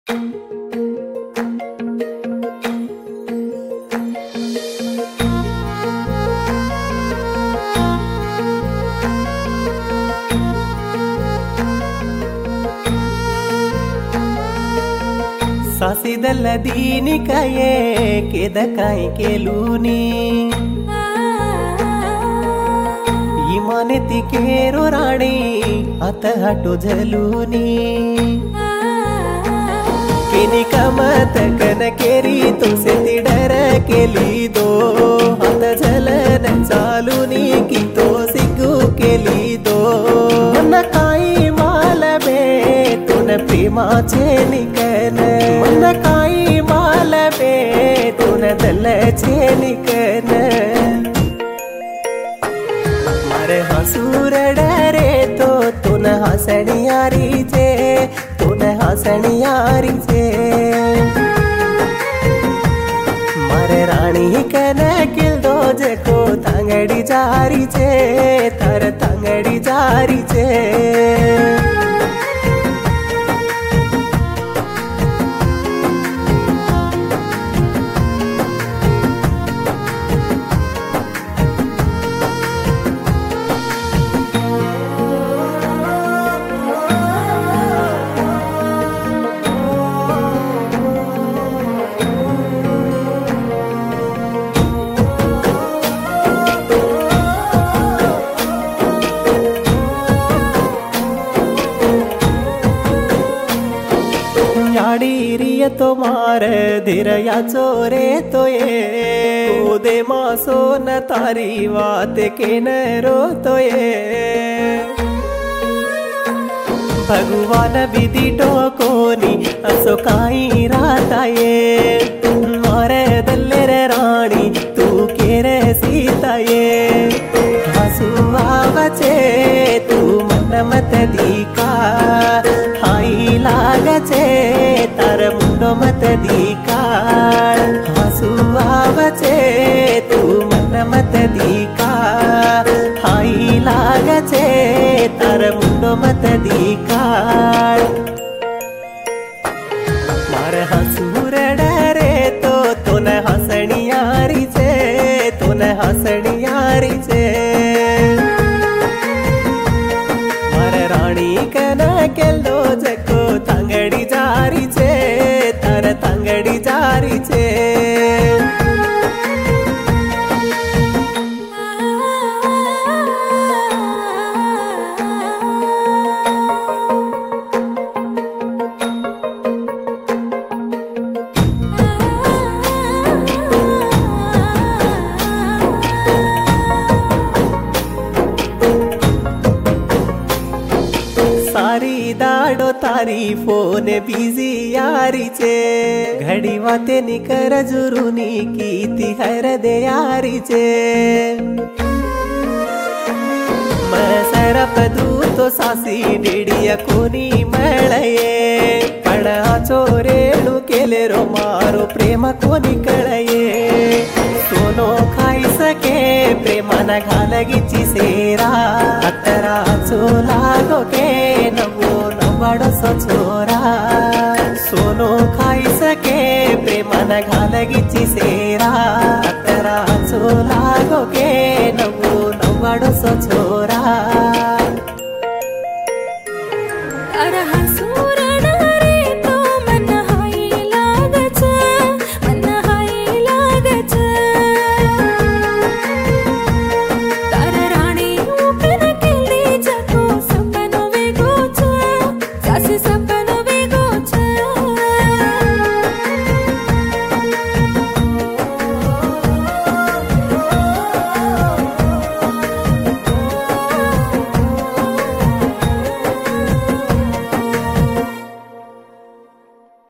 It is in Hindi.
ಸಾಸಿದಲ್ಲ ದೀನಿಕಾಯೇ ಕೆದಕಾಯಿ ಕೇಲೂನಿ ಇಮಾನೆತಿ ಕೇರೋ ರಾಣಿ ಅತ ಹಟು ಜಲೂನಿ केनी कमत कन केरी तुमसे तिडर केली दो हात झलन चालूनी की तो सिग्गू केली दो मन काही मालबे तुन प्रेमाचे निकन मन काही मालबे तुन दलचे निकन मारे हसूर डरे तो तुन हसणियारी जे तुन हसणियारी जे मारे राणी कन किल दो जे को तांगड़ी जारी जे थर तांगड़ी जारी जे तो मार धीरया चोरे तो ये दे मासो न तारी वात के न रो तो ये भगवान विधि टोकोनी असो काई राता ये मारे दल्ले रे रानी तू के रे सीता ये हसुआ बचे तू मन मत दीका हाई लागचे तार मुंडो मत दीकाळ हसुआ बचे तू मन मत दीकाळ हाई लागचे तार मुंडो मत दीकाळ मार हसूर डरे तो तुन हसणियारी जे तुन हसणियारी जे मार राणी कन केलो जको तांगड़ी जारी जे तर तांगड़ी जारी जे सारी दाडो तारी फोन बिजी यारी चे घड़ी वाते निकर जुरुनी कीती हर दे यारी चे सरप दू तो सासी डेडिया कोनी मळये पण चोरेणु केले रो मारो प्रेम कोनी कळये सोनो खाई सके प्रेमान घालगिची सेरा अतरा चोलागो के नवो नवाडो सो छोरा सोनो खाई सके प्रेमान घालगिची सेरा अतरा चोलागो के नवो नवाडो सो छोरा